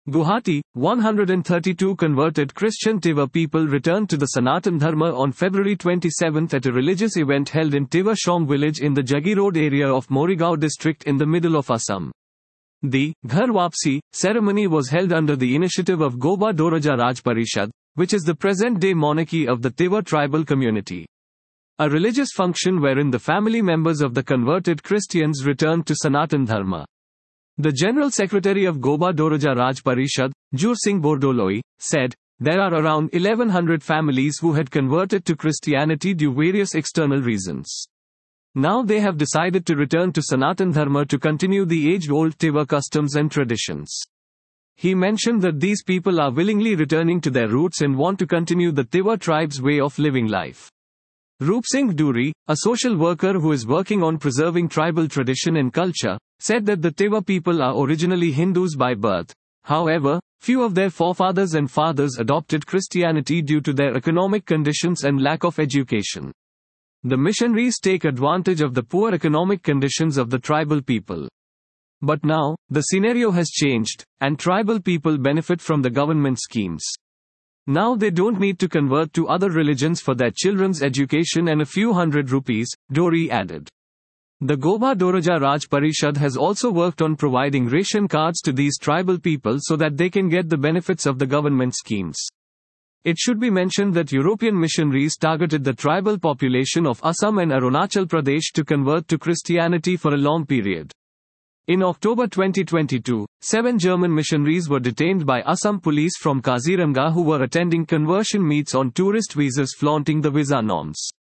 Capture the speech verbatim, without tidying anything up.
Guwahati, one hundred thirty-two converted Christian Tiwa people returned to the Sanatan Dharma on February twenty-seventh at a religious event held in Tiwa Shom village in the Jagi Road area of Morigao district in the middle of Assam. The Ghar Wapsi ceremony was held under the initiative of Goba Doraja Raj Parishad, which is the present-day monarchy of the Tiwa tribal community. A religious function wherein the family members of the converted Christians returned to Sanatan Dharma. The General Secretary of Goba Doraja Raj Parishad, Jur Singh Bordoloi, said, there are around eleven hundred families who had converted to Christianity due various external reasons. Now they have decided to return to Sanatan Dharma to continue the age-old Tiwa customs and traditions. He mentioned that these people are willingly returning to their roots and want to continue the Tiwa tribe's way of living life. Roop Singh Duri, a social worker who is working on preserving tribal tradition and culture, said that the Tiwa people are originally Hindus by birth. However, few of their forefathers and fathers adopted Christianity due to their economic conditions and lack of education. The missionaries take advantage of the poor economic conditions of the tribal people. But now, the scenario has changed, and tribal people benefit from the government schemes. Now they don't need to convert to other religions for their children's education and a few hundred rupees, Dori added. The Goba Doraja Raj Parishad has also worked on providing ration cards to these tribal people so that they can get the benefits of the government schemes. It should be mentioned that European missionaries targeted the tribal population of Assam and Arunachal Pradesh to convert to Christianity for a long period. In October twenty twenty-two, seven German missionaries were detained by Assam police from Kaziranga who were attending conversion meets on tourist visas flaunting the visa norms.